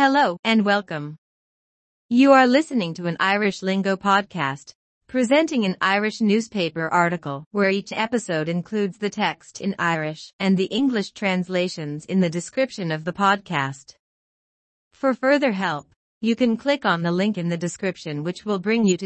Hello and welcome. You are listening to an Irish Lingo podcast, presenting an Irish newspaper article where each episode includes the text in Irish and the English translations in the description of the podcast. For further help, you can click on the link in the description which will bring you to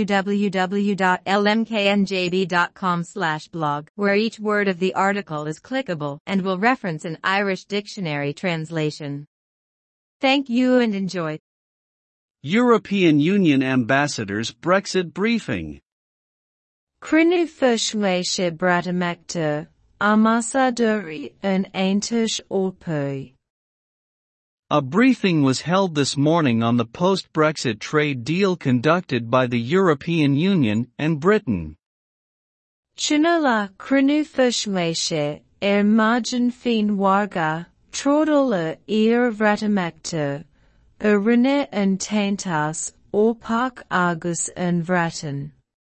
www.lmknjb.com/blog, where each word of the article is clickable and will reference an Irish dictionary translation. Thank you and enjoy. European Union ambassadors Brexit briefing. Cruinniú Fushmaisha Bratamector, Ambassadori an Aintish Orpui. A briefing was held this morning on the post-Brexit trade deal conducted by the European Union and Britain. Chinola Cruinniú Fushmaisha margin fin warga, trodola Bratamector, Rene and Taintas, Orpak Agus and Vratin.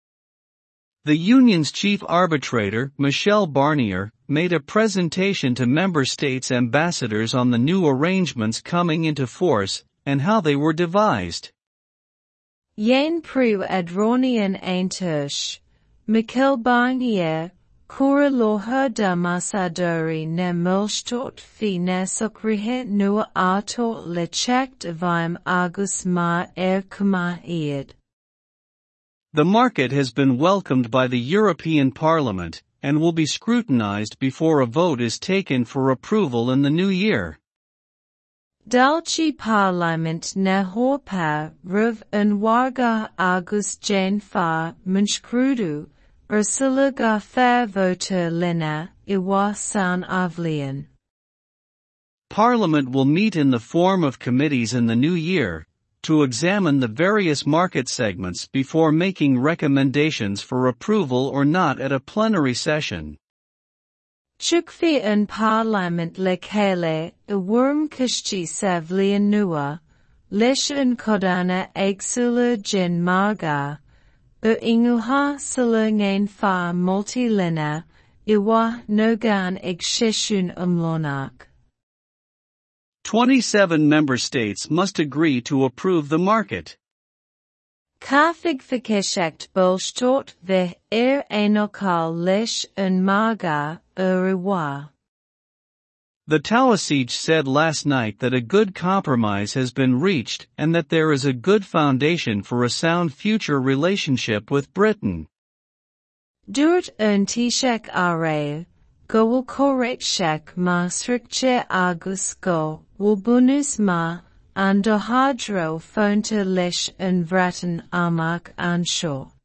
The Union's chief arbitrator, Michel Barnier, made a presentation to member states' ambassadors on the new arrangements coming into force, and how they were devised. Yain Pru Adronian Aintush, Michel Barnier, Cora Loha da Masadori ne Mulstot fi nesokrihe nua ato lechekt vim agus ma kuma iad. The market has been welcomed by the European Parliament, and will be scrutinized before a vote is taken for approval in the new year. Dalchi Parliament ne horpa ruv en warga agus Jane fa munshkrudu, Ursula ga fair voter lena, iwa san avlian. Parliament will meet in the form of committees in the new year, to examine the various market segments before making recommendations for approval or not at a plenary session. Chukfi en Parliament lekele, worm kishchi savlian nua, lish en kodana egsula jin marga, inguha salungain fa multi-lena, iwa nogan egshishun umlonak. 27 member states must agree to approve the market. Kafigfikeshekt bolstot ve enokal lish en marga uriwa. The Taoiseach said last night that a good compromise has been reached and that there is a good foundation for a sound future relationship with Britain. Durt en tishek are, go korrekshek ma srikche agus go, wubunus ma, andohadro fonte lish en vraten amak ansho.